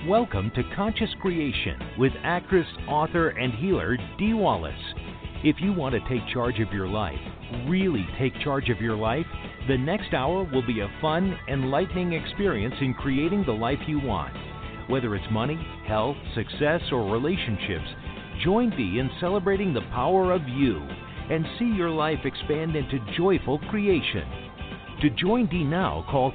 Welcome to Conscious Creation with actress, author, and healer Dee Wallace. If you want to take charge of your life, really take charge of your life, the next hour will be a fun, enlightening experience in creating the life you want. Whether it's money, health, success, or relationships, join Dee in celebrating the power of you and see your life expand into joyful creation. To join Dee now, call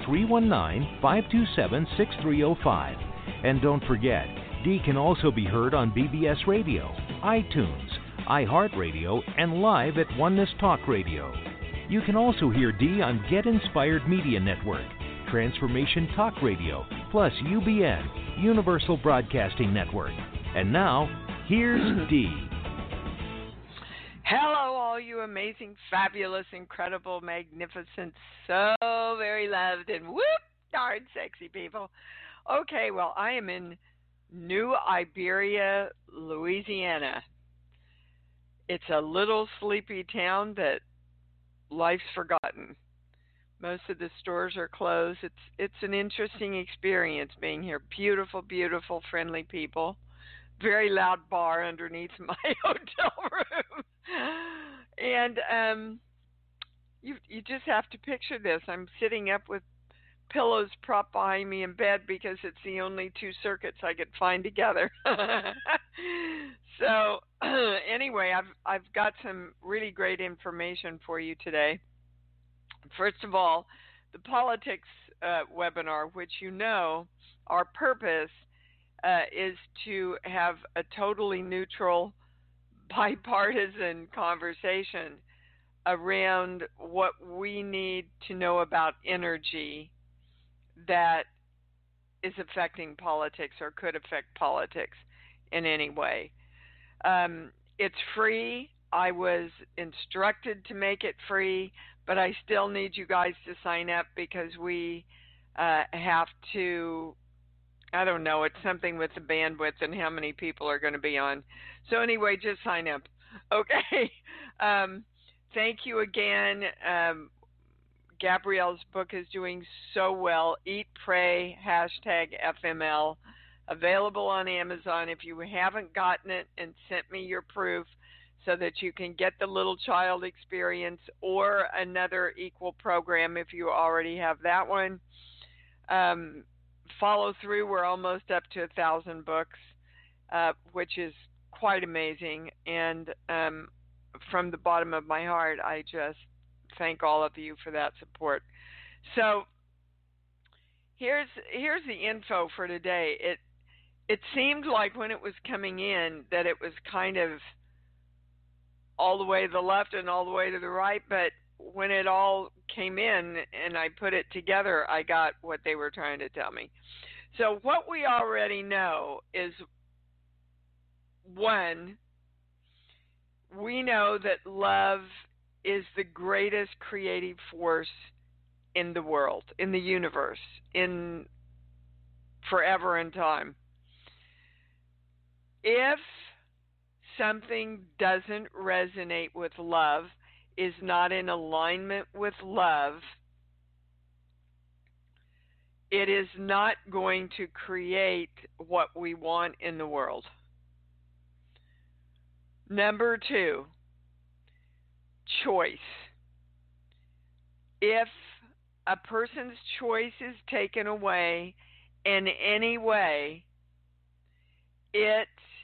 319-527-6305. And don't forget, Dee can also be heard on BBS Radio, iTunes, iHeartRadio, and live at Oneness Talk Radio. You can also hear Dee on Get Inspired Media Network, Transformation Talk Radio, plus UBN, Universal Broadcasting Network. And now, here's Dee. Hello, all you amazing, fabulous, incredible, magnificent, so very loved, and whoop, darn sexy people. Okay, well, I am in New Iberia, Louisiana. It's a little sleepy town that life's forgotten. Most of the stores are closed. It's an interesting experience being here. Beautiful, beautiful, friendly people. Very loud bar underneath my hotel room. And you just have to picture this. I'm sitting up with pillows propped behind me in bed because it's the only two circuits I could find together. So anyway, I've got some really great information for you today. First of all, the politics webinar, which you know, our purpose is to have a totally neutral, bipartisan conversation around what we need to know about energy that is affecting politics or could affect politics in any way. It's free. I was instructed to make it free, but I still need you guys to sign up because we have to, I don't know, it's something with the bandwidth and how many people are going to be on. So anyway, just sign up. Okay. Thank you again. Gabrielle's book is doing so well. Eat, Pray, #FML. Available on Amazon. If you haven't gotten it and sent me your proof so that you can get the little child experience or another equal program if you already have that one. Follow through. We're almost up to 1,000 books, which is quite amazing. And from the bottom of my heart, I just thank all of you for that support. So here's the info for today. It seemed like when it was coming in that it was kind of all the way to the left and all the way to the right, but when it all came in and I put it together, I got what they were trying to tell me. So what we already know is, one, we know that love is the greatest creative force in the world, in the universe, in forever and time. If something doesn't resonate with love, is not in alignment with love, it is not going to create what we want in the world. Number two, choice. If a person's choice is taken away in any way, it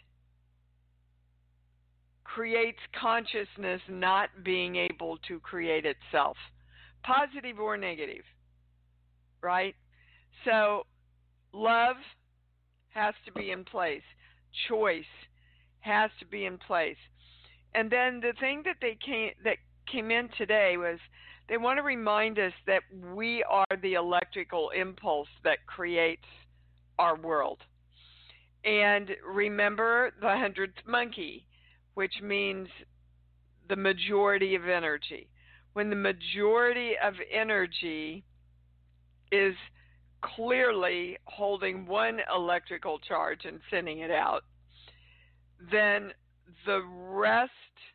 creates consciousness not being able to create itself, positive or negative, right? So love has to be in place. Choice has to be in place. And then the thing that came in today was they want to remind us that we are the electrical impulse that creates our world. And remember the 100th monkey, which means the majority of energy. When the majority of energy is clearly holding one electrical charge and sending it out, then the rest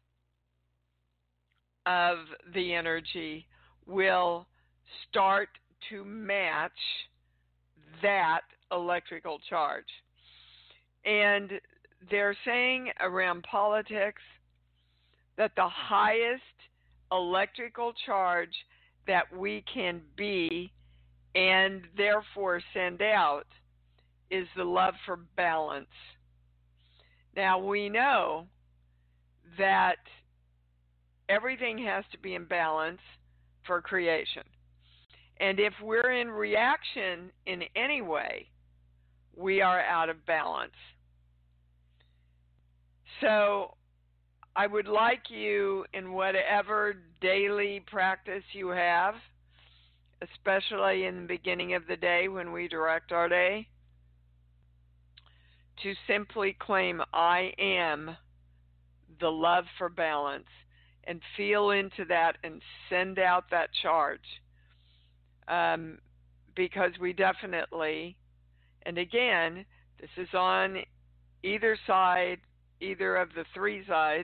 of the energy will start to match that electrical charge. And they're saying around politics that the highest electrical charge that we can be and therefore send out is the love for balance. Now, we know that everything has to be in balance for creation. And if we're in reaction in any way, we are out of balance. So I would like you, in whatever daily practice you have, especially in the beginning of the day when we direct our day, to simply claim, I am the love for balance, and feel into that and send out that charge. Because we definitely, and again, this is on either side, either of the three sides,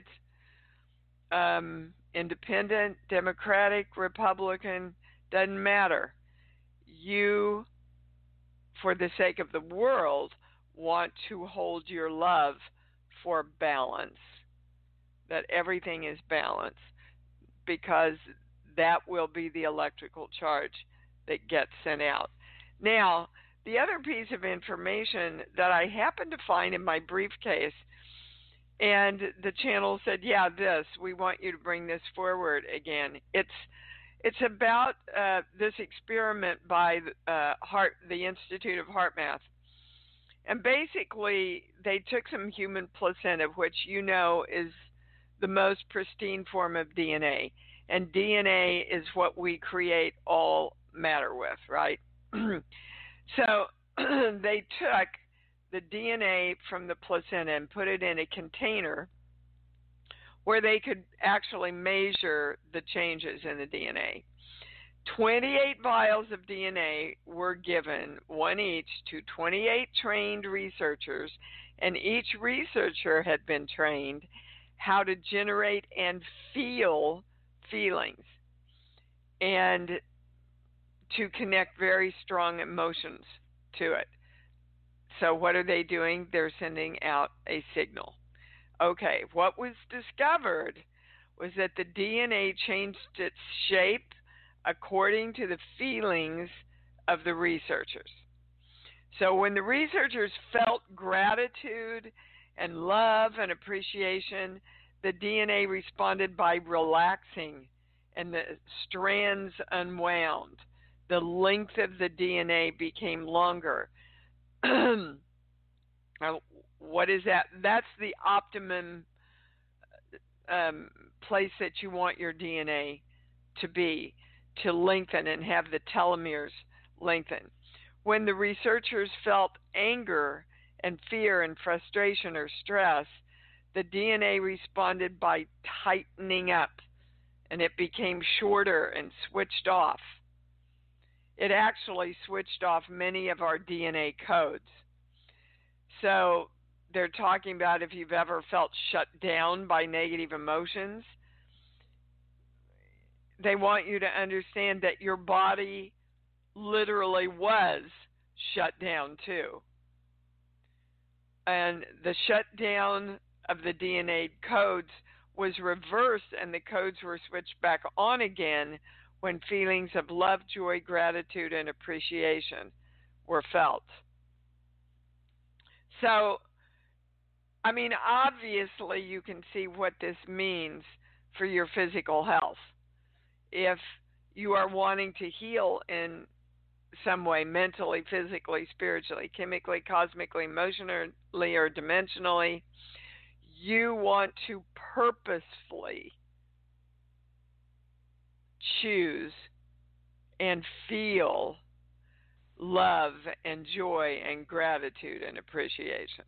independent, Democratic, Republican, doesn't matter. You, for the sake of the world, want to hold your love for balance, that everything is balanced, because that will be the electrical charge that gets sent out. Now, the other piece of information that I happened to find in my briefcase, and the channel said, yeah, we want you to bring this forward again. It's about this experiment by the Institute of HeartMath. And basically, they took some human placenta, which you know is the most pristine form of DNA. And DNA is what we create all matter with, right? So they took the DNA from the placenta and put it in a container where they could actually measure the changes in the DNA. 28 vials of DNA were given, one each, to 28 trained researchers, and each researcher had been trained how to generate and feel feelings and to connect very strong emotions to it. So what are they doing? They're sending out a signal. Okay, what was discovered was that the DNA changed its shape according to the feelings of the researchers. So when the researchers felt gratitude and love and appreciation, the DNA responded by relaxing and the strands unwound. The length of the DNA became longer. What is that? That's the optimum place that you want your DNA to be, to lengthen and have the telomeres lengthen. When the researchers felt anger and fear and frustration or stress, the DNA responded by tightening up, and it became shorter and switched off. It actually switched off many of our DNA codes. So they're talking about if you've ever felt shut down by negative emotions, they want you to understand that your body literally was shut down too. And the shutdown of the DNA codes was reversed, and the codes were switched back on again when feelings of love, joy, gratitude, and appreciation were felt. So, I mean, obviously you can see what this means for your physical health. If you are wanting to heal in some way, mentally, physically, spiritually, chemically, cosmically, emotionally, or dimensionally, you want to purposefully choose and feel love and joy and gratitude and appreciation.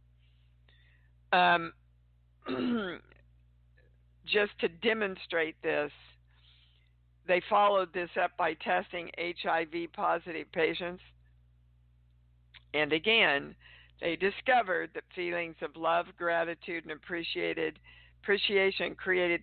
Just to demonstrate this, they followed this up by testing HIV positive patients. And again, they discovered that feelings of love, gratitude, and appreciation created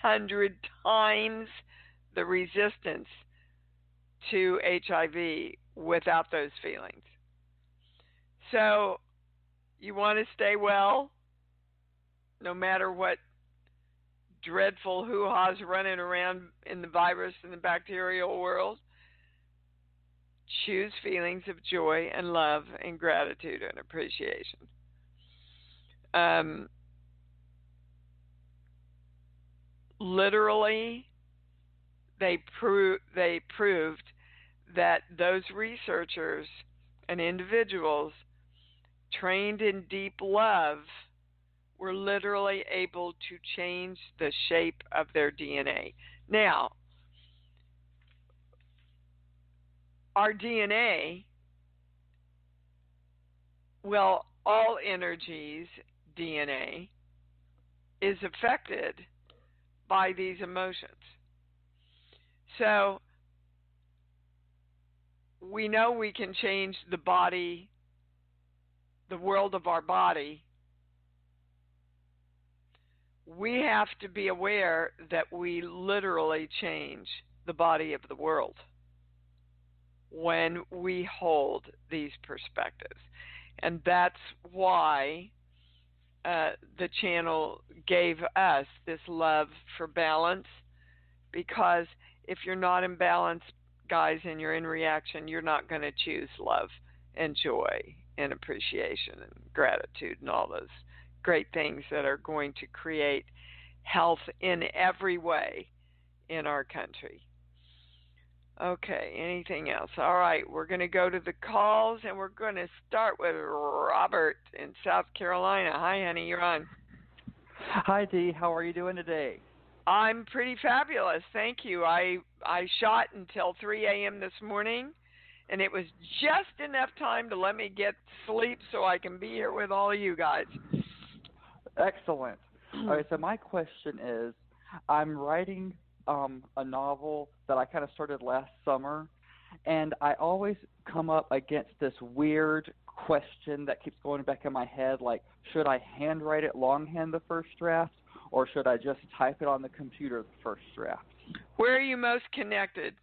300 times the resistance to HIV without those feelings. So you want to stay well, no matter what dreadful hoo-ha's running around in the virus and the bacterial world. Choose feelings of joy and love and gratitude and appreciation. Literally, they proved that those researchers and individuals trained in deep love were literally able to change the shape of their DNA. Now, our DNA, well, all energies DNA is affected by these emotions. So we know we can change the body, the world of our body. We have to be aware that we literally change the body of the world when we hold these perspectives. And that's why the channel gave us this love for balance, because if you're not in balance, guys, and you're in reaction, you're not going to choose love and joy and appreciation and gratitude and all those great things that are going to create health in every way in our country. Okay, anything else? All right, we're going to go to the calls, and we're going to start with Robert in South Carolina. Hi, honey, you're on. Hi, Dee. How are you doing today? I'm pretty fabulous, thank you. I shot until 3 a.m. this morning, and it was just enough time to let me get sleep so I can be here with all of you guys. Excellent. All right, so my question is, I'm writing a novel that I kind of started last summer, and I always come up against this weird question that keeps going back in my head, like, should I handwrite it longhand the first draft, or should I just type it on the computer the first draft? Where are you most connected?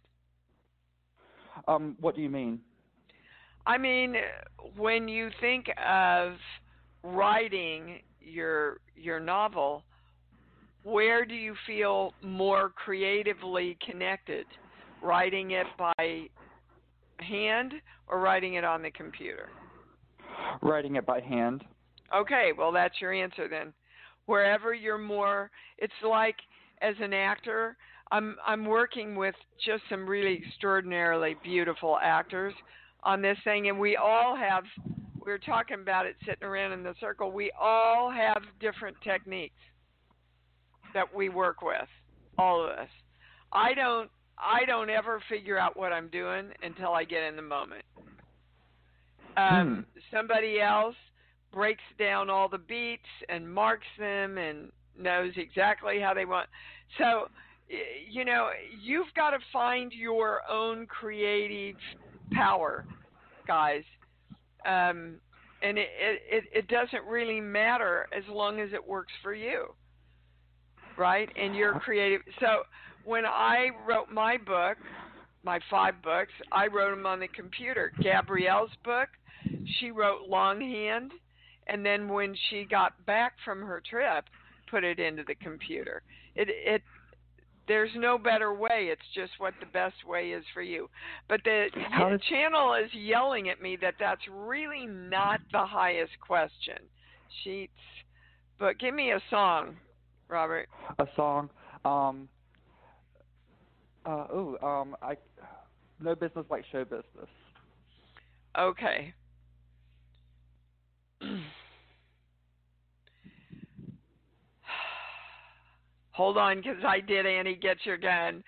What do you mean? I mean, when you think of writing your novel, where do you feel more creatively connected? Writing it by hand or writing it on the computer? Writing it by hand. Okay, well, that's your answer then. Wherever you're more, it's like as an actor, I'm working with just some really extraordinarily beautiful actors on this thing, and we were talking about it sitting around in the circle, we all have different techniques that we work with, all of us. I don't ever figure out what I'm doing until I get in the moment. Somebody else breaks down all the beats and marks them and knows exactly how they want. So, you know, you've got to find your own creative power, guys. And it doesn't really matter as long as it works for you, right? And you're creative. So when I wrote my book, my 5 books, I wrote them on the computer. Gabrielle's book, she wrote longhand, and then when she got back from her trip, put it into the computer. There's no better way. It's just what the best way is for you. But the channel is yelling at me that that's really not the highest question. Sheets. But give me a song, Robert. A song. No Business Like Show Business. Okay. Hold on, because I did Annie Get Your Gun.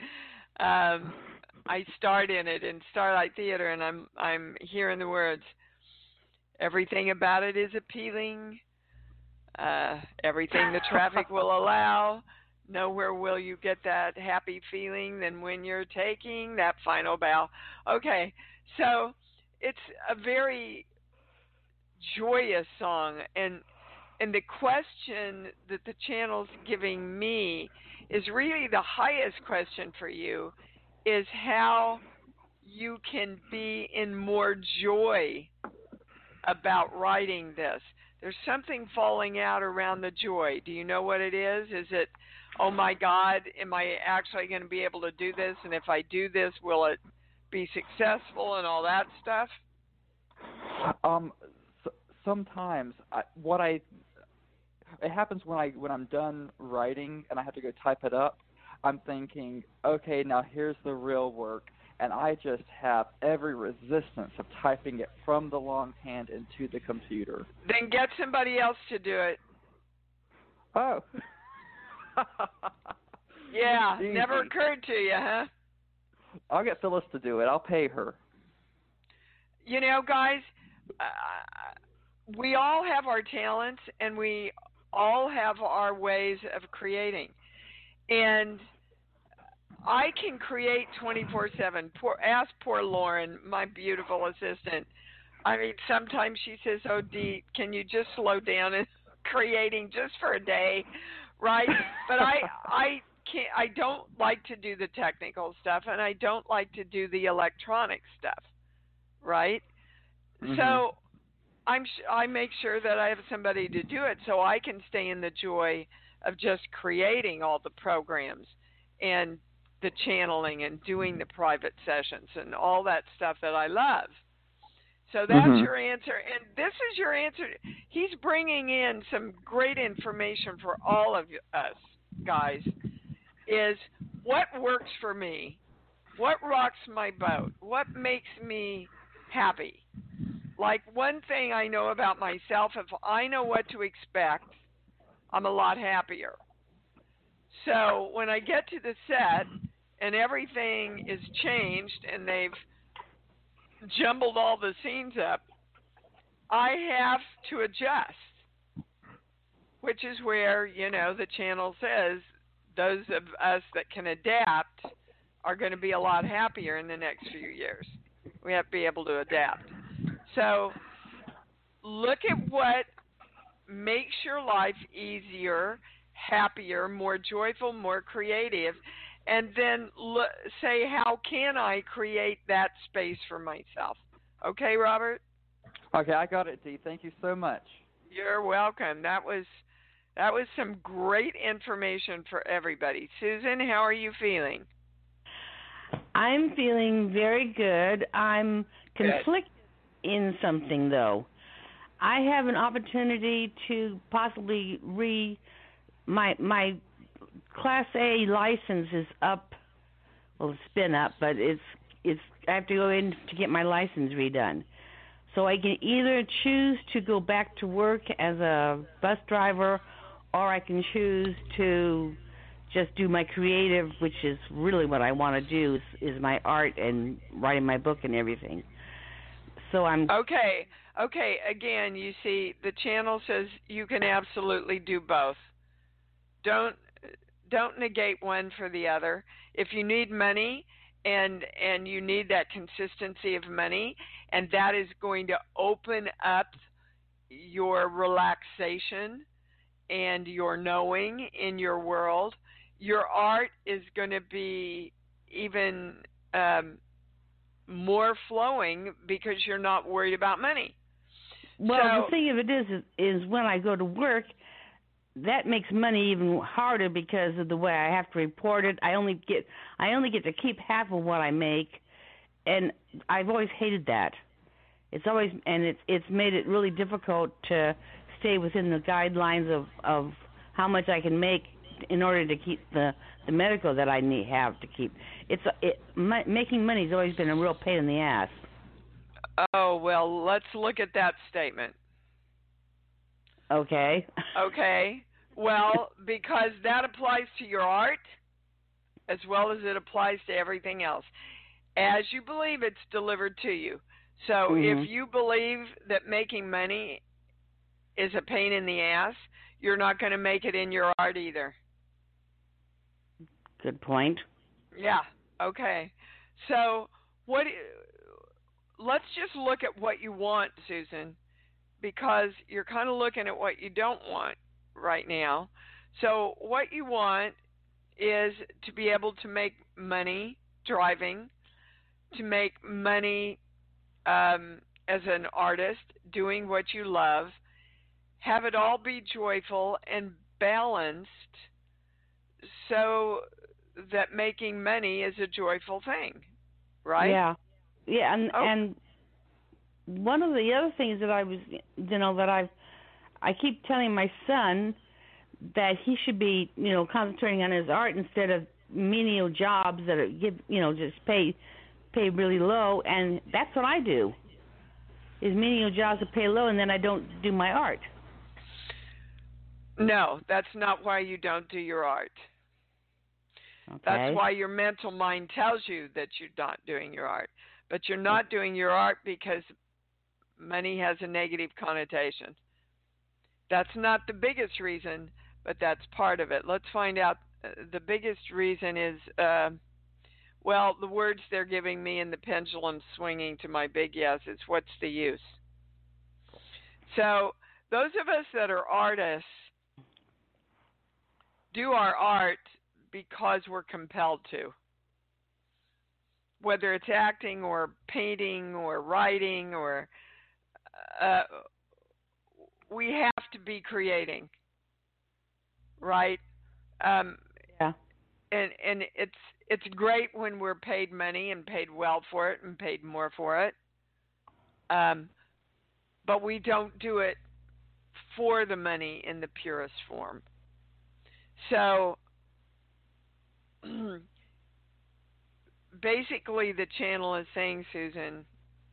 I starred in it in Starlight Theater, and I'm hearing the words. Everything about it is appealing. Everything the traffic will allow. Nowhere will you get that happy feeling than when you're taking that final bow. Okay, so it's a very joyous song, and the question that the channel's giving me is really the highest question for you, is how you can be in more joy about writing this? There's something falling out around the joy. Do you know what it is? Is it, oh my God, am I actually going to be able to do this? And if I do this, will it be successful and all that stuff? Sometimes it happens when I'm done writing and I have to go type it up. I'm thinking, okay, now here's the real work, and I just have every resistance of typing it from the longhand into the computer. Then get somebody else to do it. Oh. Yeah, Easy. never occurred to you, huh? I'll get Phyllis to do it. I'll pay her. You know, guys, we all have our talents, and we all have our ways of creating. And I can create 24/7. Ask poor Lauren, my beautiful assistant. I mean, sometimes she says, "Oh, Dee, can you just slow down in creating just for a day?" Right? But I can't. I don't like to do the technical stuff, and I don't like to do the electronic stuff. Right? Mm-hmm. So I make sure that I have somebody to do it, so I can stay in the joy of just creating all the programs and the channeling and doing the private sessions and all that stuff that I love. So that's your answer. And this is your answer. He's bringing in some great information for all of us, guys, is what works for me, what rocks my boat, what makes me happy. Like, one thing I know about myself, if I know what to expect, I'm a lot happier. So when I get to the set and everything is changed and they've jumbled all the scenes up, I have to adjust, which is where, you know, the channel says those of us that can adapt are going to be a lot happier in the next few years. We have to be able to adapt. So look at what makes your life easier, happier, more joyful, more creative, and then say, how can I create that space for myself? Okay, Robert? Okay, I got it, Dee. Thank you so much. You're welcome. That was some great information for everybody. Susan, how are you feeling? I'm feeling very good. I'm conflicted in something, though. I have an opportunity to possibly my Class A license is up. Well, it's been up, but it's I have to go in to get my license redone. So I can either choose to go back to work as a bus driver, or I can choose to just do my creative, which is really what I want to do, is my art and writing my book and everything. So I'm... Okay, again, you see, the channel says you can absolutely do both. Don't negate one for the other. If you need money and you need that consistency of money, and that is going to open up your relaxation and your knowing in your world, your art is going to be even more flowing because you're not worried about money. Well, the thing of it is when I go to work, that makes money even harder because of the way I have to report it. I only get to keep half of what I make, and I've always hated that. It's made it really difficult to stay within the guidelines of how much I can make in order to keep the medical that I have to keep. Making money has always been a real pain in the ass. Oh, well, let's look at that statement. Okay. Okay. Well, because that applies to your art as well as it applies to everything else. As you believe, it's delivered to you. So if you believe that making money is a pain in the ass, you're not going to make it in your art either. Good point. Yeah. Okay. So let's just look at what you want, Susan, because you're kind of looking at what you don't want right now. So what you want is to be able to make money driving, to make money as an artist, doing what you love. Have it all be joyful and balanced so that making money is a joyful thing, right? Yeah. Yeah, and one of the other things that I keep telling my son that he should be, concentrating on his art instead of menial jobs that are just pay really low, and that's what I do. Is menial jobs that pay low, and then I don't do my art. No, that's not why you don't do your art. Okay. That's why your mental mind tells you that you're not doing your art. But you're not doing your art because money has a negative connotation. That's not the biggest reason, but that's part of it. Let's find out. The biggest reason is, the words they're giving me and the pendulum swinging to my big yes is what's the use? So those of us that are artists do our art because we're compelled to. Whether it's acting or painting or writing or we have to be creating, right? Yeah. And it's great when we're paid money and paid well for it and paid more for it. But we don't do it for the money in the purest form. So basically the channel is saying, Susan,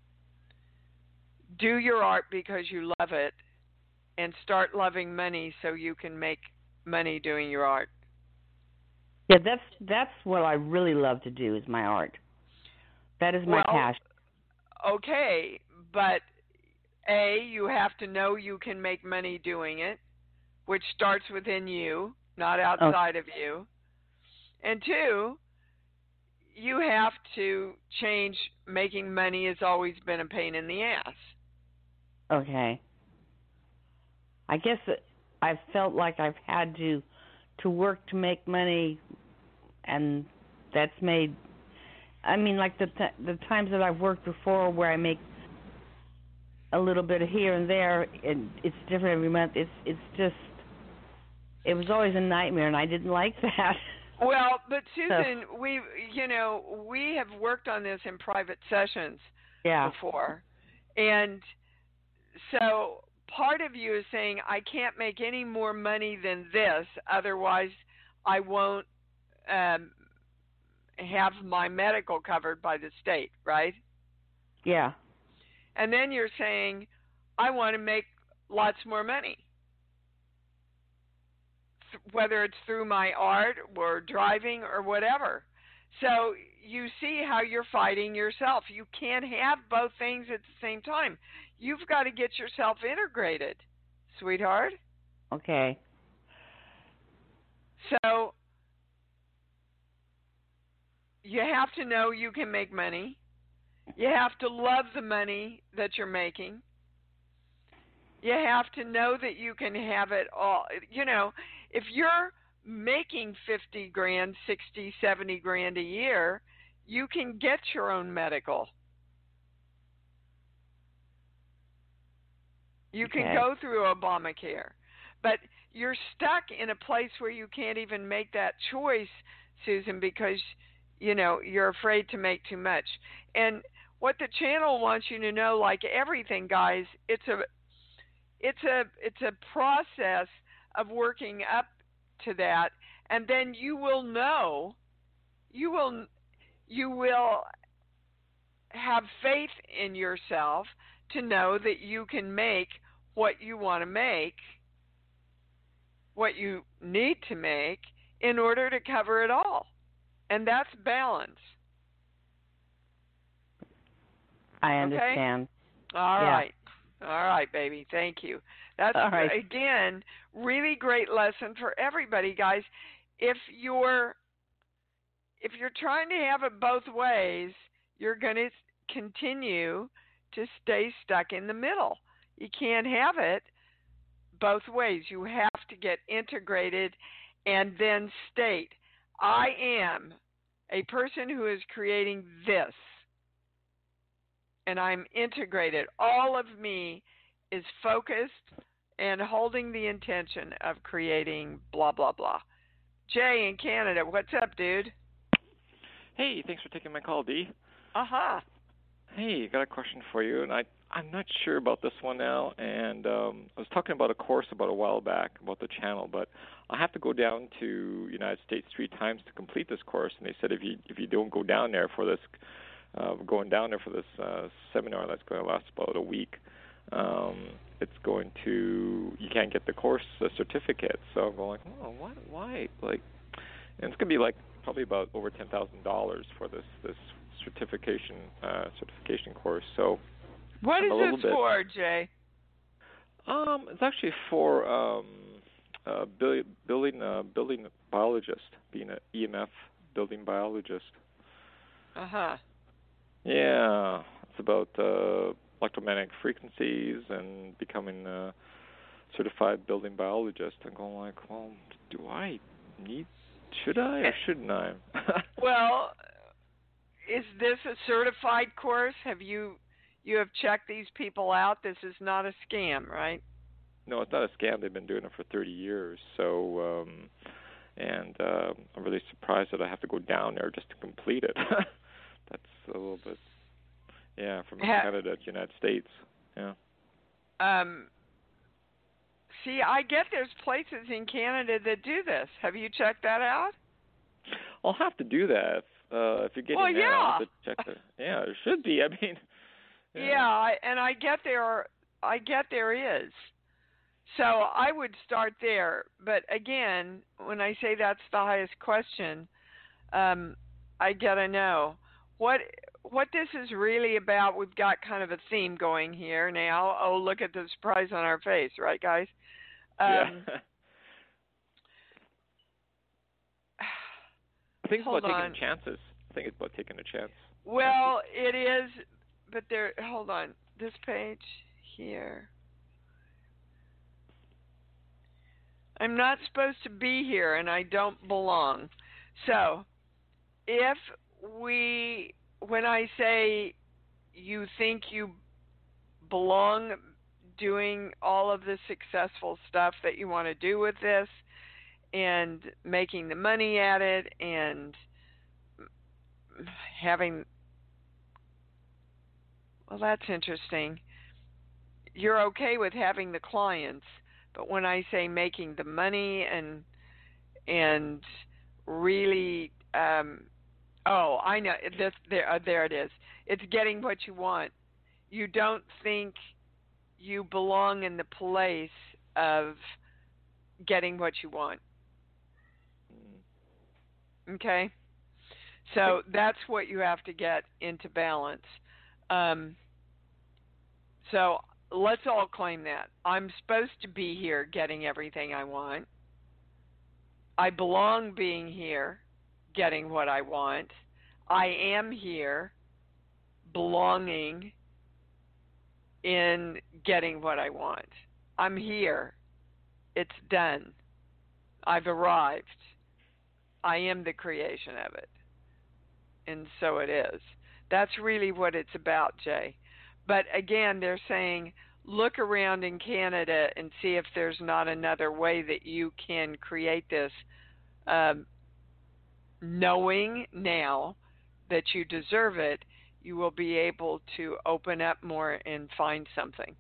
do your art because you love it and start loving money so you can make money doing your art. Yeah, that's what I really love to do is my art. That is my passion. Okay, but A, you have to know you can make money doing it, which starts within you, not outside of you. And 2, you have to change. Making money has always been a pain in the ass. Okay. I guess I've felt like I've had to work to make money, and that's made. I mean, like the times that I've worked before, where I make a little bit of here and there, and it's different every month. It's just. It was always a nightmare, and I didn't like that. Well, but Susan, we have worked on this in private sessions before, and so part of you is saying, I can't make any more money than this, otherwise I won't have my medical covered by the state, right? Yeah. And then you're saying, I want to make lots more money, whether it's through my art or driving or whatever. So you see how you're fighting yourself. You can't have both things at the same time. You've got to get yourself integrated, sweetheart. Okay. So you have to know you can make money. You have to love the money that you're making. You have to know that you can have it all. If you're making 50 grand, 60, 70 grand a year, you can get your own medical. You can go through Obamacare. But you're stuck in a place where you can't even make that choice, Susan, because, you're afraid to make too much. And what the channel wants you to know, like everything, guys, it's a process of working up to that, and then you will know, you will have faith in yourself to know that you can make what you want to make, what you need to make in order to cover it all. And that's balance. I understand. Okay? All right. All right, baby. Thank you. That's, again, really great lesson for everybody, guys. If you're trying to have it both ways, you're going to continue to stay stuck in the middle. You can't have it both ways. You have to get integrated and then state, I am a person who is creating this. and I'm integrated. All of me is focused and holding the intention of creating blah, blah, blah. Jay in Canada, what's up, dude? Hey, thanks for taking my call, Dee. Uh-huh. Hey, got a question for you, and I'm not sure about this one now, and I was talking about a course about a while back about the channel, but I have to go down to United States 3 times to complete this course, and they said if you don't go down there for this, seminar that's going to last about a week, you can't get the course certificate. So I'm going, oh, what? Why? Like, and it's going to be like probably about over $10,000 for this certification course. So what is this for, Jay? It's actually for building biologist, being an EMF building biologist. Uh-huh. Yeah, it's about electromagnetic frequencies and becoming a certified building biologist. I'm going like, well, should I or shouldn't I? Well, is this a certified course? You have checked these people out? This is not a scam, right? No, it's not a scam. They've been doing it for 30 years. So, I'm really surprised that I have to go down there just to complete it. That's a little bit, from Canada to United States. Yeah. See, I get there's places in Canada that do this. Have you checked that out? I'll have to do that if you're getting there. I'll have to check that. Yeah, there should be. I mean. Yeah, I get there is. So I would start there. But again, when I say that's the highest question, I gotta know what this is really about. We've got kind of a theme going here now. Oh, look at the surprise on our face, right, guys? Yeah. I think it's about taking chances. I think it's about taking a chance. Well, it is, but hold on. This page here. I'm not supposed to be here, and I don't belong. So, when I say you think you belong doing all of the successful stuff that you want to do with this and making the money at it and having, well, that's interesting. You're okay with having the clients, but when I say making the money and really, I know this. There it is. It's getting what you want. You don't think you belong in the place of getting what you want. Okay? So that's what you have to get into balance. So let's all claim that. I'm supposed to be here getting everything I want. I belong being here getting what I want. I am here belonging in getting what I want. I'm here. It's done. I've arrived. I am the creation of it. And so it is. That's really what it's about, Jay. But again, they're saying, look around in Canada and see if there's not another way that you can create this, knowing now that you deserve it, you will be able to open up more and find something.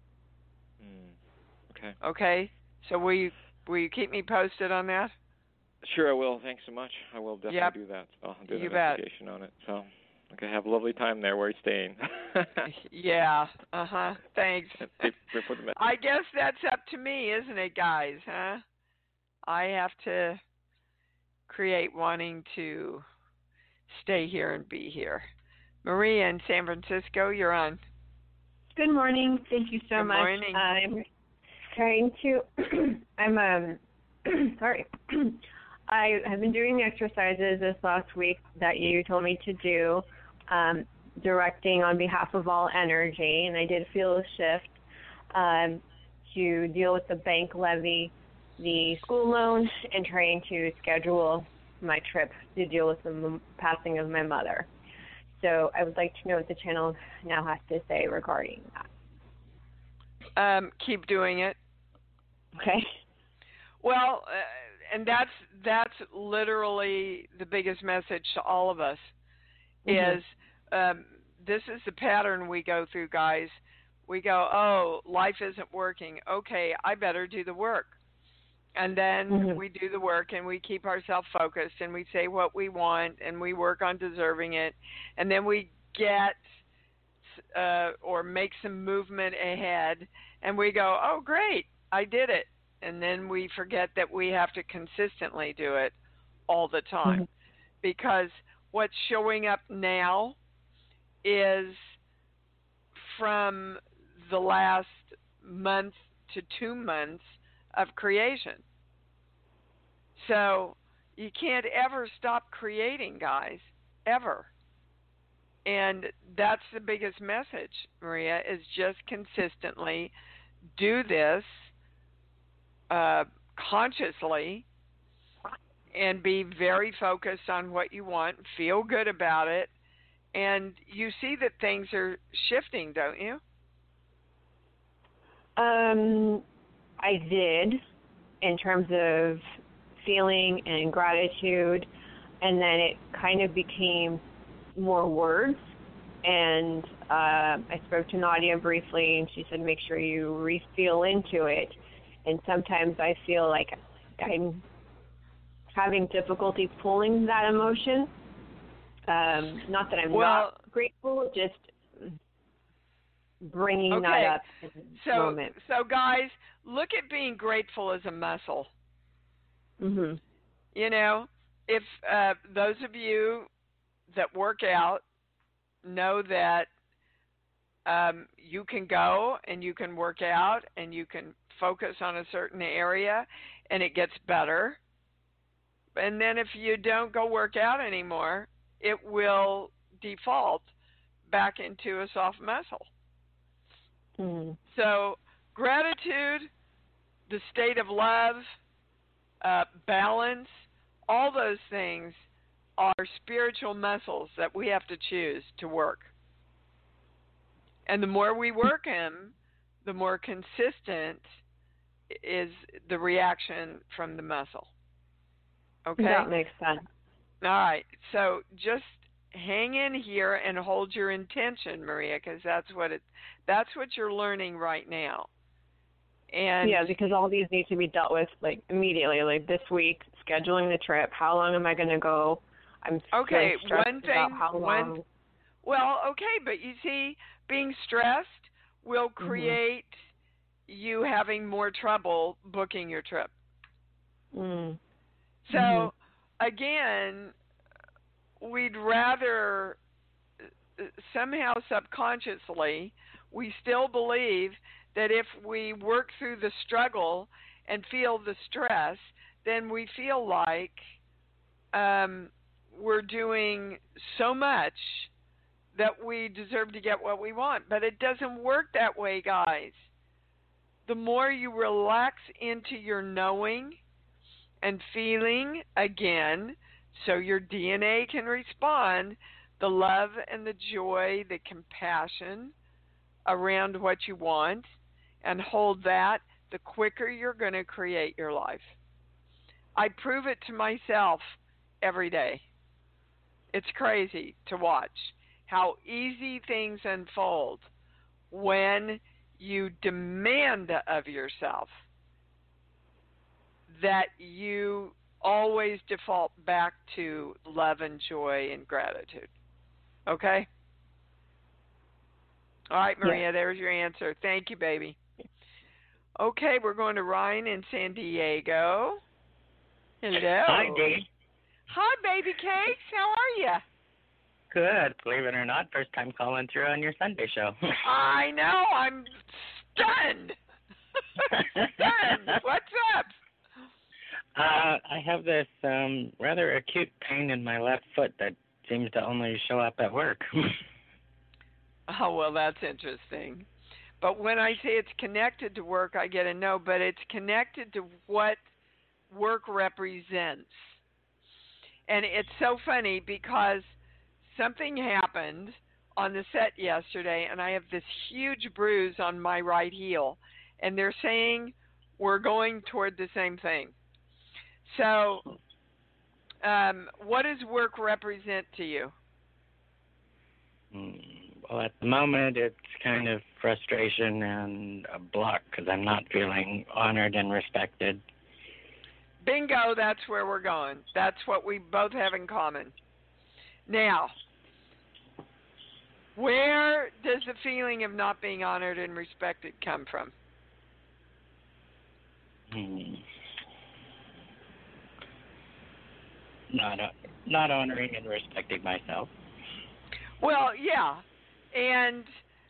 Okay. Okay? So will you keep me posted on that? Sure, I will. Thanks so much. I will definitely do that. I'll do an investigation on it. So, okay, have a lovely time there. Where are you staying? Yeah. Thanks. For the I guess that's up to me, isn't it, guys? Huh? I have to create wanting to stay here and be here. Maria in San Francisco, you're on. Good morning. Thank you so much. Good morning. I'm trying to. Sorry. I have been doing the exercises this last week that you told me to do, directing on behalf of all energy, and I did feel a shift to deal with the bank levy, the school loan, and trying to schedule my trip to deal with the passing of my mother. So I would like to know what the channel now has to say regarding that. Keep doing it. Okay. Well, and that's literally the biggest message to all of us is this is the pattern we go through, guys. We go, oh, life isn't working. Okay, I better do the work. And then we do the work and we keep ourselves focused and we say what we want and we work on deserving it. And then we get or make some movement ahead and we go, oh, great, I did it. And then we forget that we have to consistently do it all the time because what's showing up now is from the last month to 2 months of creation. So you can't ever stop creating, guys, ever. And that's the biggest message, Maria, is just consistently do this consciously and be very focused on what you want, feel good about it, and you see that things are shifting, don't you? I did, in terms of feeling and gratitude, and then it kind of became more words. And I spoke to Nadia briefly, and she said, make sure you feel into it. And sometimes I feel like I'm having difficulty pulling that emotion. Not that I'm not grateful, just bringing that up in the moment. So, guys, look at being grateful as a muscle. You know, if those of you that work out know that you can go and you can work out and you can focus on a certain area and it gets better. And then if you don't go work out anymore, it will default back into a soft muscle. So gratitude, the state of love, balance, all those things are spiritual muscles that we have to choose to work. And the more we work them, the more consistent is the reaction from the muscle. Okay? That makes sense. All right. So just hang in here and hold your intention, Maria, because that's what you're learning right now. And yeah, because all these need to be dealt with like immediately, like this week, scheduling the trip. How long am I going to go? I'm okay. Stressed One thing. about how long. Well, okay, but you see, being stressed will create you having more trouble booking your trip. So again, we'd rather somehow subconsciously we still believe that if we work through the struggle and feel the stress, then we feel like we're doing so much that we deserve to get what we want. But it doesn't work that way, guys. The more you relax into your knowing and feeling again, so your DNA can respond, the love and the joy, the compassion around what you want, and hold that, the quicker you're going to create your life. I prove it to myself every day. It's crazy to watch how easy things unfold when you demand of yourself that you always default back to love and joy and gratitude. Okay? All right, Maria, there's your answer. Thank you, baby. Okay, we're going to Ryan in San Diego. Hello. Hi, Dee. Hi, baby cakes. How are you? Good. Believe it or not, first time calling through on your Sunday show. I know. I'm stunned. Stunned. What's up? I have this rather acute pain in my left foot that seems to only show up at work. Oh, well, that's interesting. But when I say it's connected to work, I get a no, but it's connected to what work represents. And it's so funny because something happened on the set yesterday, and I have this huge bruise on my right heel, and they're saying we're going toward the same thing. So, what does work represent to you? Well, at the moment, it's kind of frustration and a block because I'm not feeling honored and respected. Bingo, that's where we're going. That's what we both have in common. Now, where does the feeling of not being honored and respected come from? Not honoring and respecting myself. Well, yeah, and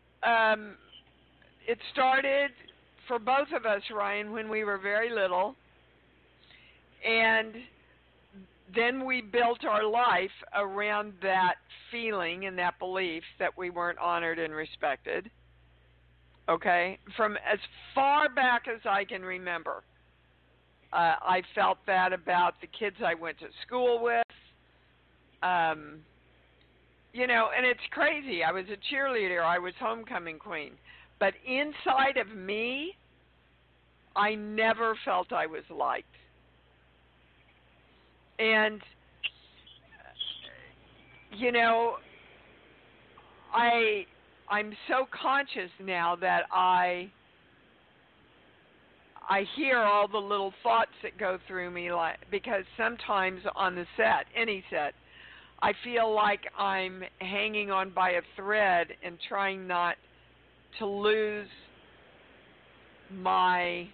it started for both of us, Ryan, when we were very little, and then we built our life around that feeling and that belief that we weren't honored and respected. Okay, from as far back as I can remember, I felt that about the kids I went to school with. You know, and it's crazy. I was a cheerleader. I was homecoming queen. But inside of me, I never felt I was liked. And, you know, I'm so conscious now that I hear all the little thoughts that go through me, like, because sometimes on the set, any set, I feel like I'm hanging on by a thread and trying not to lose my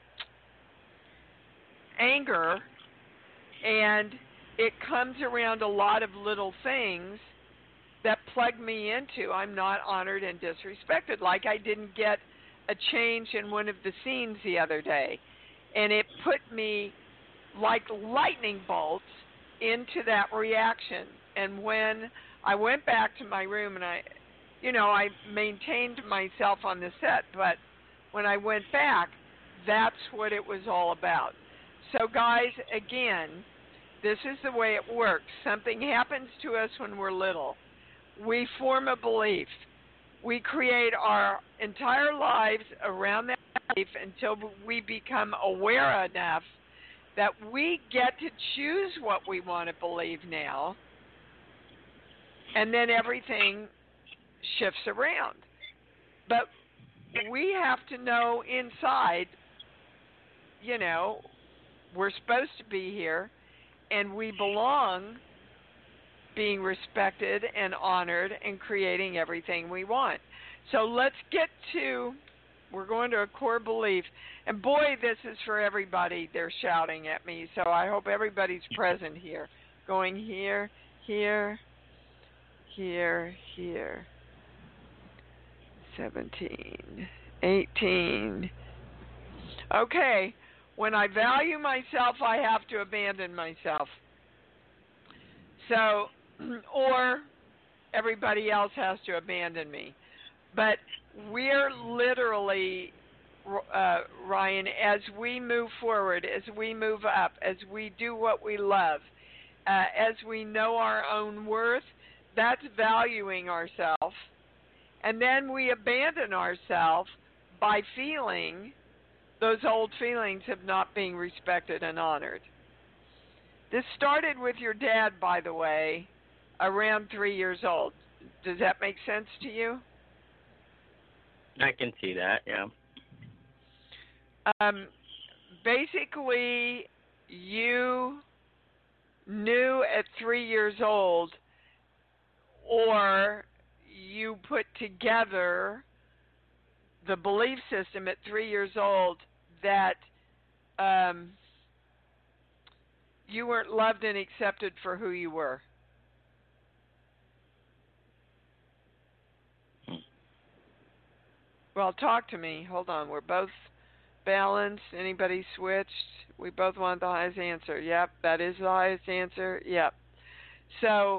anger, and it comes around a lot of little things that plug me into I'm not honored and disrespected. Like I didn't get a change in one of the scenes the other day, and it put me like lightning bolts into that reaction. And when I went back to my room, and I maintained myself on the set, but when I went back, that's what it was all about. So guys, again, this is the way it works. Something happens to us when we're little. We form a belief. We create our entire lives around that belief until we become aware enough that we get to choose what we want to believe now, and then everything shifts around. But we have to know inside, you know, we're supposed to be here, and we belong being respected and honored and creating everything we want. So let's get to, we're going to a core belief. And boy, this is for everybody. They're shouting at me. So I hope everybody's present here. Going here, here, here, here. 17, 18. Okay. When I value myself, I have to abandon myself. So, or everybody else has to abandon me. But we're literally, Ryan, as we move forward, as we move up, as we do what we love, as we know our own worth, that's valuing ourselves. And then we abandon ourselves by feeling those old feelings of not being respected and honored. This started with your dad, by the way, around 3 years old. Does that make sense to you? I can see that, yeah. Basically, you knew at 3 years old, or you put together the belief system at 3 years old that you weren't loved and accepted for who you were. Well, talk to me. Hold on. We're both balanced. Anybody switched? We both want the highest answer. Yep, that is the highest answer. Yep. So,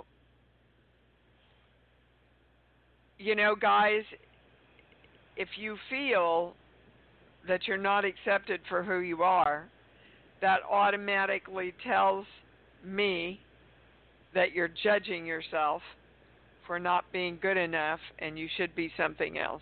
you know, guys, if you feel that you're not accepted for who you are, that automatically tells me that you're judging yourself for not being good enough and you should be something else.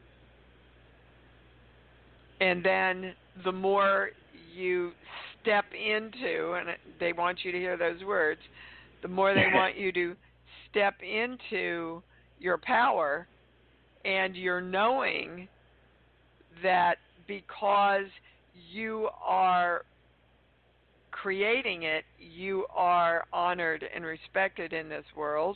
And then the more you step into, and they want you to hear those words, the more they want you to step into your power and your knowing that because you are creating it, you are honored and respected in this world.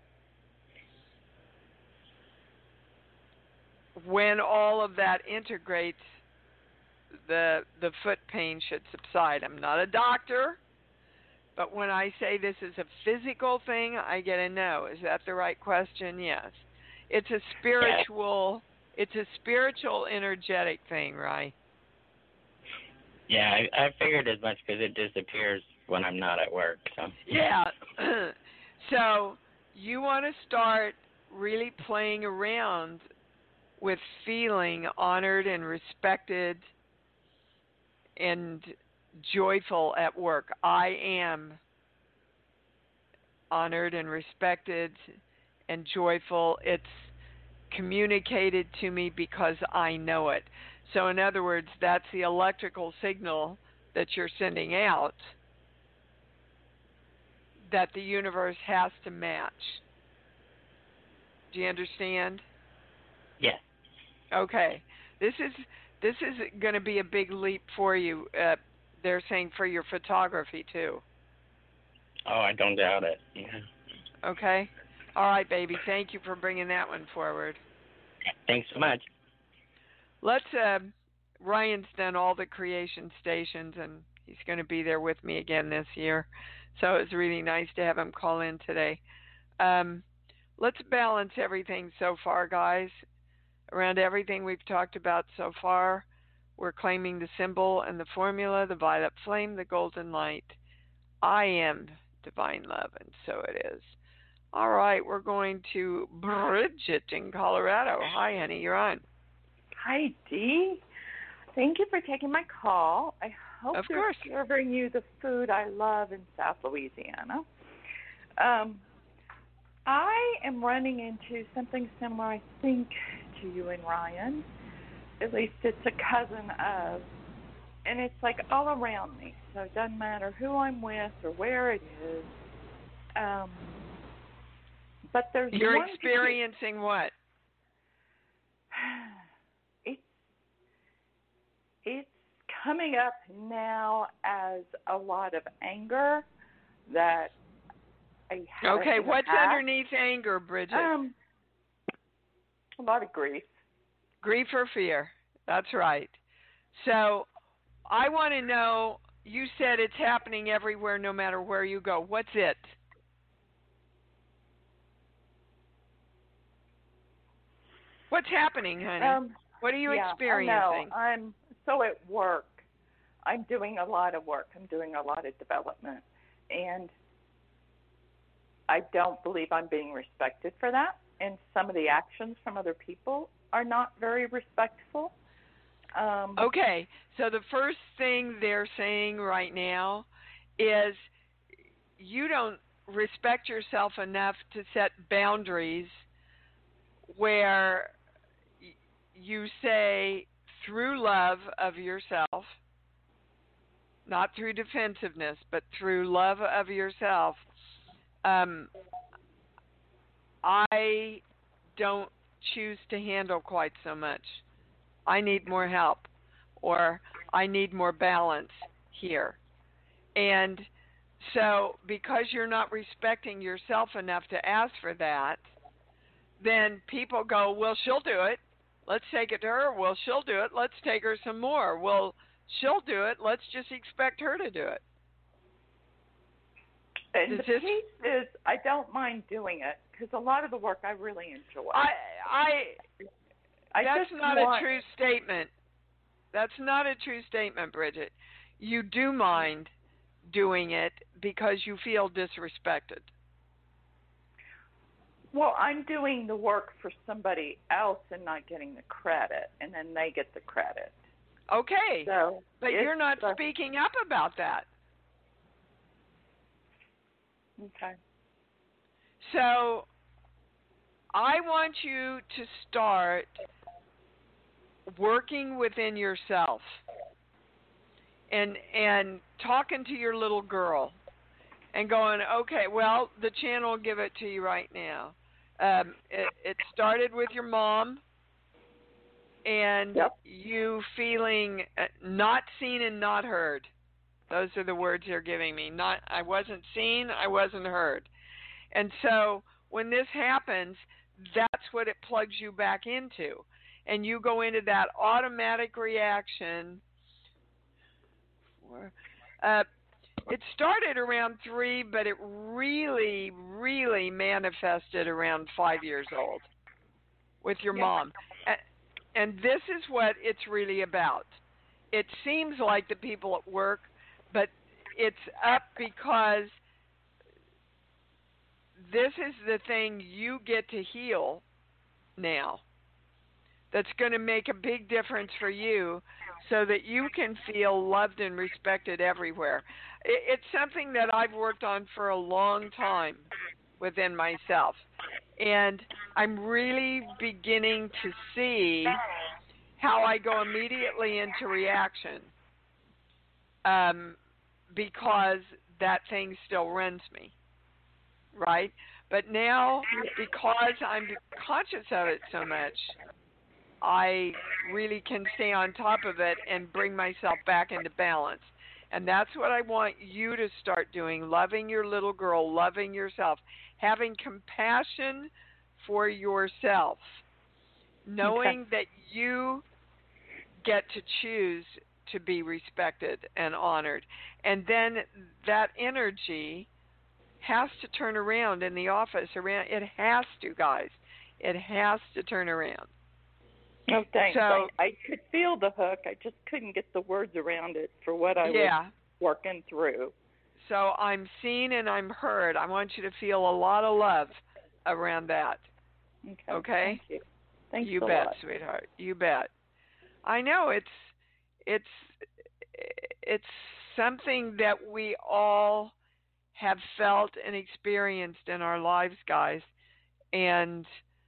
When all of that integrates, the foot pain should subside. I'm not a doctor, but when I say this is a physical thing, I get a no. Is that the right question? Yes. It's a spiritual, energetic thing, right? Yeah, I figured as much because it disappears when I'm not at work. So. Yeah. So you want to start really playing around with feeling honored and respected and joyful at work. I am honored and respected and joyful. It's communicated to me because I know it. So in other words, that's the electrical signal that you're sending out that the universe has to match. Do you understand? Yes. Okay. This is going to be a big leap for you. They're saying for your photography too. Oh, I don't doubt it. Yeah. Okay. All right, baby. Thank you for bringing that one forward. Thanks so much. Let's. Ryan's done all the creation stations, and he's going to be there with me again this year. So it was really nice to have him call in today. Let's balance everything so far, guys. Around everything we've talked about so far, we're claiming the symbol and the formula, the violet flame, the golden light. I am divine love, and so it is. All right, we're going to Bridget in Colorado. Hi, honey, you're on. Hi, Dee. Thank you for taking my call. I hope they're serving you the food I love in South Louisiana. I am running into something similar, I think, to you and Ryan. At least it's a cousin of. And it's like all around me. So it doesn't matter who I'm with or where it is. But there's You're experiencing what? It's coming up now as a lot of anger that I have. Okay, what's underneath anger, Bridget? A lot of grief. Grief or fear. That's right. So I want to know, you said it's happening everywhere no matter where you go. What's it? What's happening, honey? What are you experiencing? I know. So at work, I'm doing a lot of work. I'm doing a lot of development. And I don't believe I'm being respected for that. And some of the actions from other people are not very respectful. Okay, so the first thing they're saying right now is you don't respect yourself enough to set boundaries where you say, through love of yourself, not through defensiveness, but through love of yourself, I don't choose to handle quite so much. I need more help, or I need more balance here. And so because you're not respecting yourself enough to ask for that, then people go, well, she'll do it. Let's take it to her. Well, she'll do it. Let's take her some more. Well, she'll do it. Let's just expect her to do it. And the piece is, I don't mind doing it because a lot of the work I really enjoy. That's not a true statement. That's not a true statement, Bridget. You do mind doing it because you feel disrespected. Well, I'm doing the work for somebody else and not getting the credit, and then they get the credit. Okay, so but you're not speaking up about that. Okay. So I want you to start working within yourself and talking to your little girl and going, okay, well, the channel will give it to you right now. It started with your mom and you feeling not seen and not heard. Those are the words you're giving me. I wasn't seen, I wasn't heard. And so when this happens, that's what it plugs you back into. And you go into that automatic reaction. It started around 3, but it really, really manifested around 5 years old with your mom. And this is what it's really about. It seems like the people at work, but it's up because this is the thing you get to heal now that's going to make a big difference for you so that you can feel loved and respected everywhere. It's something that I've worked on for a long time within myself. And I'm really beginning to see how I go immediately into reaction because that thing still runs me, right? But now, because I'm conscious of it so much, I really can stay on top of it and bring myself back into balance. And that's what I want you to start doing, loving your little girl, loving yourself, having compassion for yourself, knowing that you get to choose to be respected and honored. And then that energy has to turn around in the office. It has to, guys. It has to turn around. Oh, thanks. So, I could feel the hook. I just couldn't get the words around it for what I was working through. So I'm seen and I'm heard. I want you to feel a lot of love around that. Okay? Thank you. Thanks you a bet, lot. sweetheart. You bet. I know it's something that we all have felt and experienced in our lives, guys. And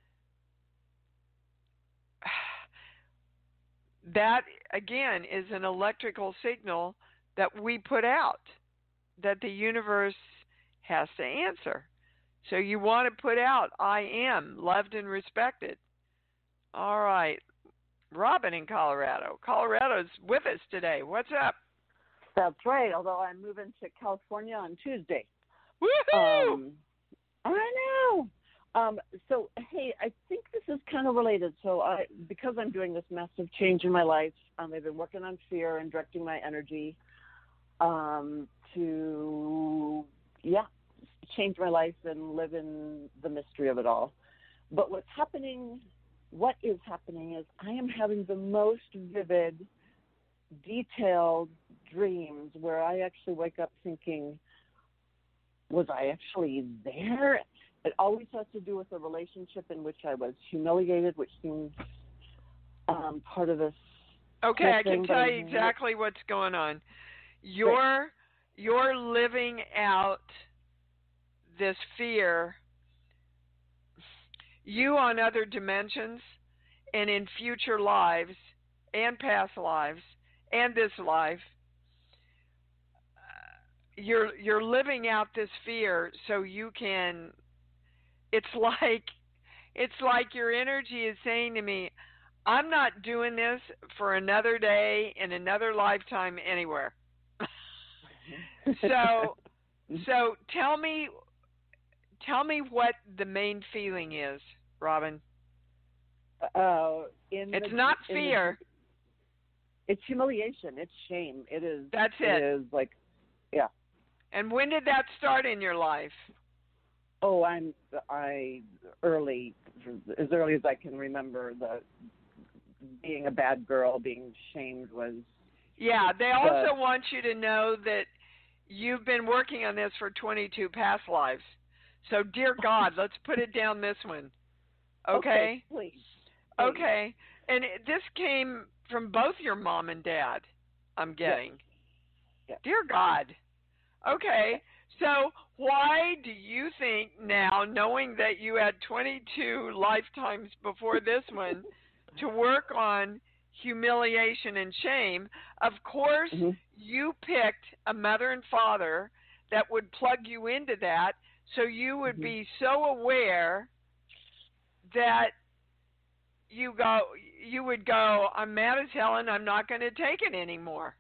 that, again, is an electrical signal that we put out that the universe has to answer. So you want to put out, I am loved and respected. All right. Robin in Colorado. Colorado's with us today. What's up? That's right, although I'm moving to California on Tuesday. Woohoo! I know. So, hey, I think this is kind of related. So because I'm doing this massive change in my life, I've been working on fear and directing my energy to change my life and live in the mystery of it all. But what is happening is I am having the most vivid, detailed dreams where I actually wake up thinking, was I actually there? It always has to do with a relationship in which I was humiliated, which seems part of this. Okay, I can tell you exactly what's going on. You're living out this fear, you on other dimensions and in future lives and past lives and this life. You're living out this fear so you can. It's like your energy is saying to me, I'm not doing this for another day in another lifetime anywhere. So tell me what the main feeling is, Robin. It's not fear. It's humiliation. It's shame. It is. That's it. It is like, yeah. And when did that start in your life? Oh, as early as I can remember, being a bad girl, being shamed was. Yeah, they also want you to know that you've been working on this for 22 past lives. So, dear God, let's put it down this one. Okay? Please. Okay. And this came from both your mom and dad, I'm getting. Yes. Dear God. Okay. So why do you think now, knowing that you had 22 lifetimes before this one, to work on humiliation and shame, of course you picked a mother and father that would plug you into that, so you would be so aware that you would go, I'm mad as hell and I'm not going to take it anymore.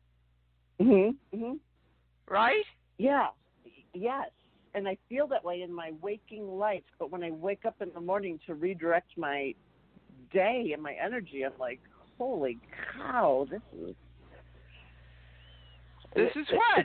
Right? Yeah. Yes. And I feel that way in my waking life, but when I wake up in the morning to redirect my day and my energy, I'm like, holy cow, this is what?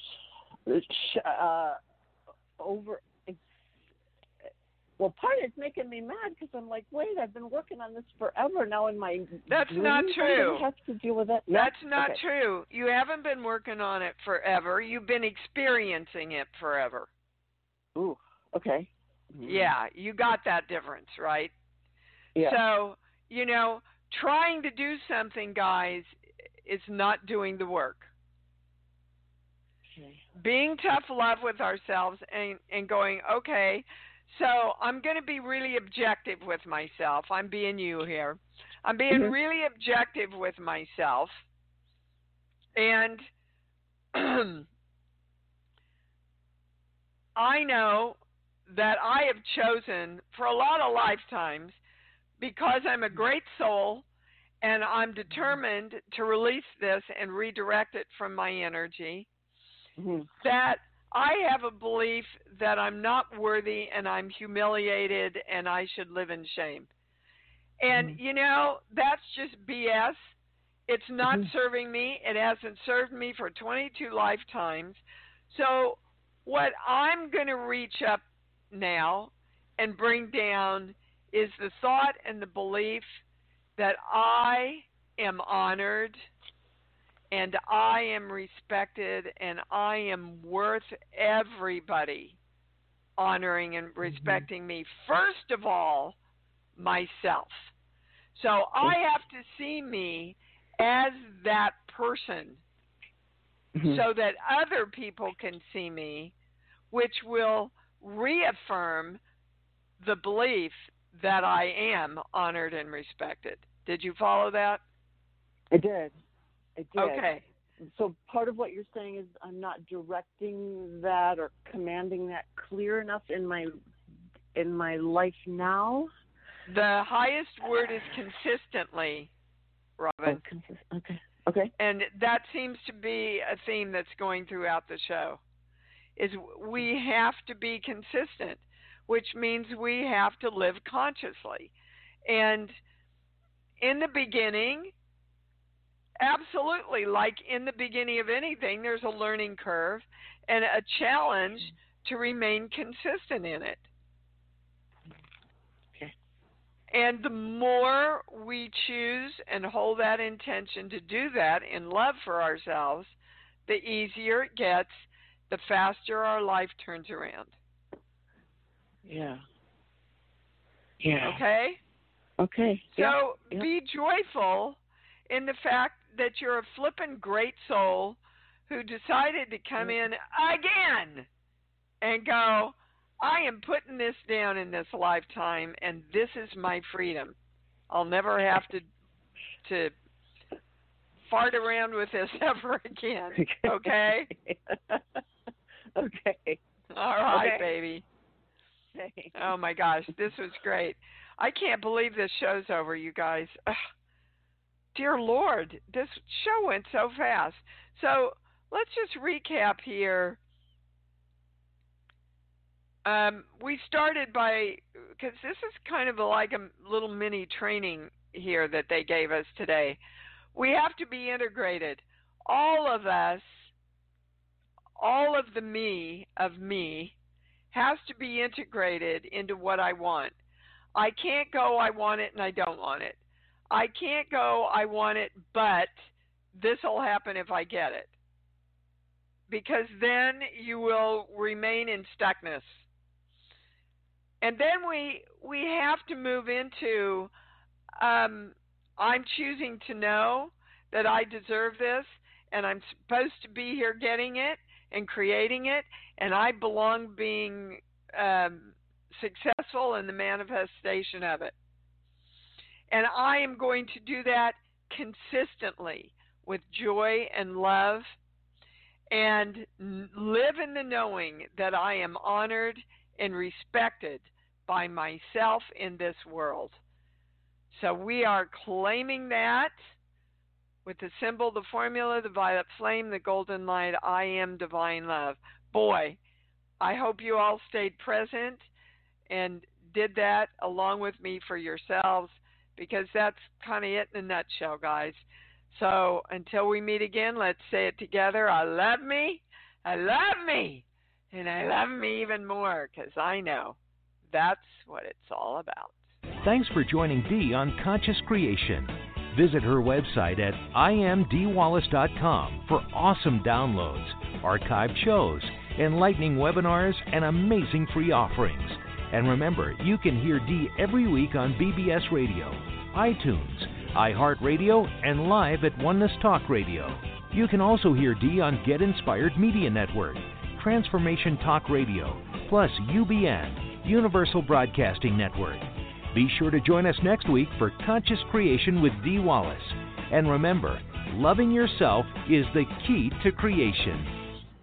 Well, part of it's making me mad because I'm like, wait, I've been working on this forever now in my That's not true. I have to deal with it. That's not true. You haven't been working on it forever. You've been experiencing it forever. Ooh, okay. Yeah, you got that difference, right? Yeah. So, trying to do something, guys, is not doing the work. Okay. Being tough love with ourselves and going, okay, so I'm going to be really objective with myself. I'm being you here. I'm being really objective with myself. And I know that I have chosen for a lot of lifetimes, because I'm a great soul and I'm determined to release this and redirect it from my energy, that I have a belief that I'm not worthy and I'm humiliated and I should live in shame. And, that's just BS. It's not serving me. It hasn't served me for 22 lifetimes. So what I'm going to reach up now and bring down is the thought and the belief that I am honored and I am respected and I am worth everybody honoring and respecting me. First of all, myself. So I have to see me as that person so that other people can see me, which will reaffirm the belief that I am honored and respected. Did you follow that? I did. Okay. So part of what you're saying is I'm not directing that or commanding that clear enough in my life now? The highest word is consistently, Robin. Okay. And that seems to be a theme that's going throughout the show, is we have to be consistent, which means we have to live consciously. And in the beginning, absolutely, like in the beginning of anything, there's a learning curve and a challenge to remain consistent in it. Okay. And the more we choose and hold that intention to do that in love for ourselves, the easier it gets, the faster our life turns around. Yeah. Okay? Okay. So be joyful in the fact that you're a flippin' great soul who decided to come in again and go, I am putting this down in this lifetime, and this is my freedom. I'll never have to fart around with this ever again. Okay? Okay. All right, baby. Okay. Oh, my gosh. This was great. I can't believe this show's over, you guys. Ugh. Dear Lord, this show went so fast. So let's just recap here. We started because this is kind of like a little mini training here that they gave us today. We have to be integrated. All of us, all of the me of me has to be integrated into what I want. I can't go, I want it, and I don't want it. I can't go, I want it, but this will happen if I get it. Because then you will remain in stuckness. And then we have to move into, I'm choosing to know that I deserve this, and I'm supposed to be here getting it, in creating it, and I belong being successful in the manifestation of it. And I am going to do that consistently with joy and love, and live in the knowing that I am honored and respected by myself in this world. So we are claiming that with the symbol, the formula, the violet flame, the golden light. I am divine love. Boy, I hope you all stayed present and did that along with me for yourselves, because that's kind of it in a nutshell, guys. So until we meet again, let's say it together. I love me, and I love me even more, because I know that's what it's all about. Thanks for joining Dee on Conscious Creation. Visit her website at imdwallace.com for awesome downloads, archived shows, enlightening webinars, and amazing free offerings. And remember, you can hear Dee every week on BBS Radio, iTunes, iHeartRadio, and live at Oneness Talk Radio. You can also hear Dee on Get Inspired Media Network, Transformation Talk Radio, plus UBN, Universal Broadcasting Network. Be sure to join us next week for Conscious Creation with Dee Wallace. And remember, loving yourself is the key to creation.